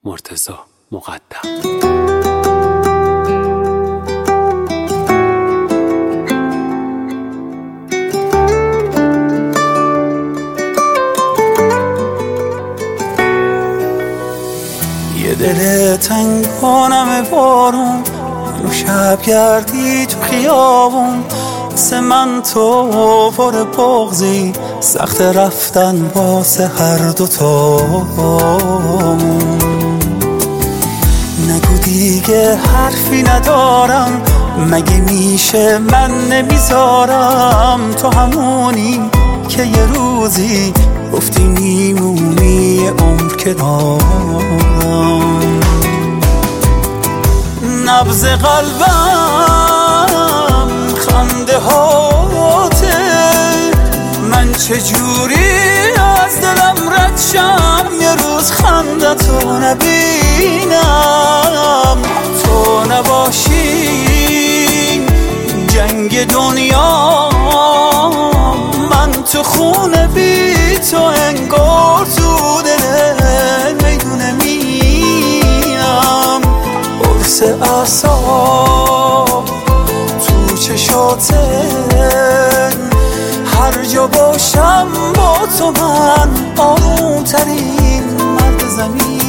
مرتضی مقدم. یه دل تنگانم بارون، منو شب گردی تو خیابون، واسه من تو پر بغضی، سخت رفتن واسه هر دوتامون. نگو دیگه حرفی ندارم، مگه میشه من نمیذارم تو همونی که یه روزی گفتی میمونی عمر کنارم. نبض قلبم خنده هاته، من چجوری از دلم رد شم یه روز خندتو نبینم. تو نباشی جنگ دنیا، من تو خونه بی تو انگار تو دل میدونه میم. قرص اعصاب تو چشاتن، هر جا باشم با تو من آروم ترین مرد زمینم.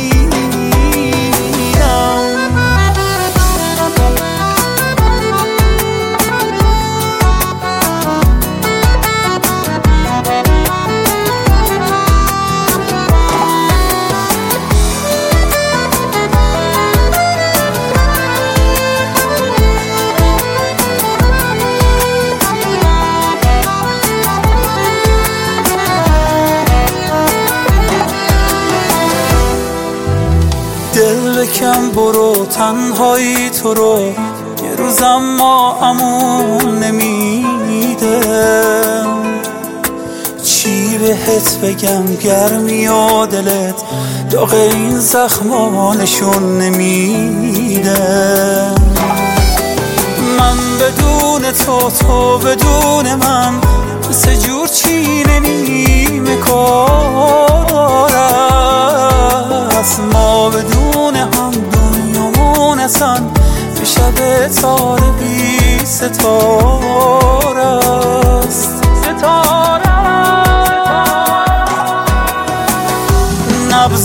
دل بکن برو، تنهایی تو رو یه روزم ما امون نمیده. چی بهت بگم گرمی و دلت داغ این زخما نشون نمیده. من بدون تو، تو بدون من، مثل جور چینه نیمه کار است. ما بدون هم دنیامون اصلا به شب تار بی ستاره است. نبض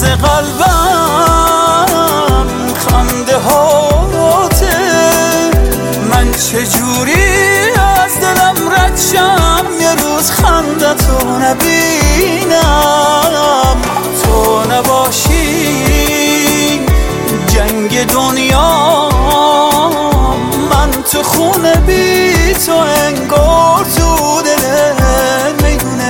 قلبم خنده هاته، من چجوری از دلم رد شم یه روز خندتو نبینم. تو نباشی جنگ دنیا، من تو خونه بی تو انگار تو دل میدونه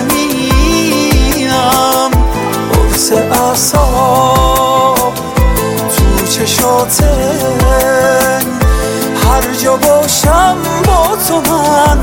میم. قرص اعصاب تو چشاتن، هر جا باشم با تو من